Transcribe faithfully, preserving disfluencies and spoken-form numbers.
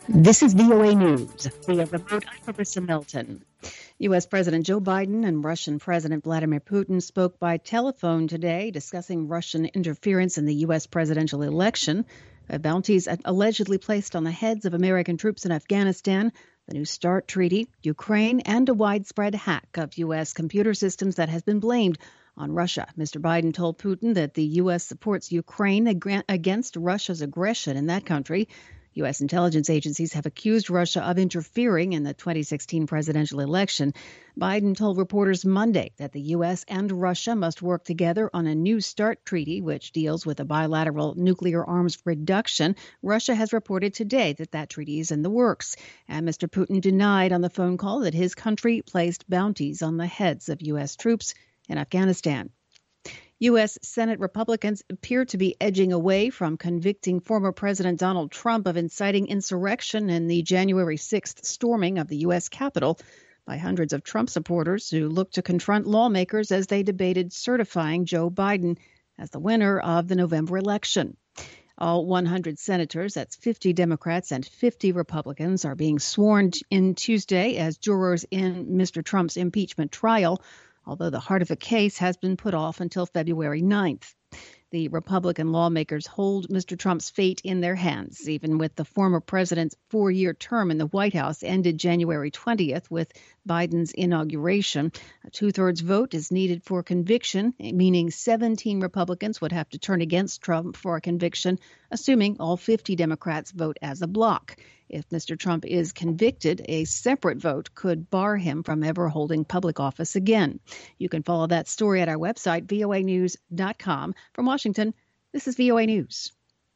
This is V O A News. We are remote. I'm Marissa Milton. U S. President Joe Biden and Russian President Vladimir Putin spoke by telephone today, discussing Russian interference in the U S presidential election, uh, bounties allegedly placed on the heads of American troops in Afghanistan, the New START treaty, Ukraine, and a widespread hack of U S computer systems that has been blamed on Russia. Mister Biden told Putin that the U S supports Ukraine ag- against Russia's aggression in that country. U S intelligence agencies have accused Russia of interfering in the twenty sixteen presidential election. Biden told reporters Monday that the U S and Russia must work together on a New START treaty, which deals with a bilateral nuclear arms reduction. Russia has reported today that that treaty is in the works. And Mister Putin denied on the phone call that his country placed bounties on the heads of U S troops in Afghanistan. U S. Senate Republicans appear to be edging away from convicting former President Donald Trump of inciting insurrection in the January sixth storming of the U S. Capitol by hundreds of Trump supporters who looked to confront lawmakers as they debated certifying Joe Biden as the winner of the November election. All one hundred senators, that's fifty Democrats and fifty Republicans, are being sworn in Tuesday as jurors in Mister Trump's impeachment trial, although the heart of the case has been put off until February ninth. The Republican lawmakers hold Mister Trump's fate in their hands, even with the former president's four-year term in the White House ended January twentieth with Biden's inauguration. A two-thirds vote is needed for conviction, meaning seventeen Republicans would have to turn against Trump for a conviction, assuming all fifty Democrats vote as a bloc. If Mister Trump is convicted, a separate vote could bar him from ever holding public office again. You can follow that story at our website, V O A news dot com. From Washington, this is V O A News.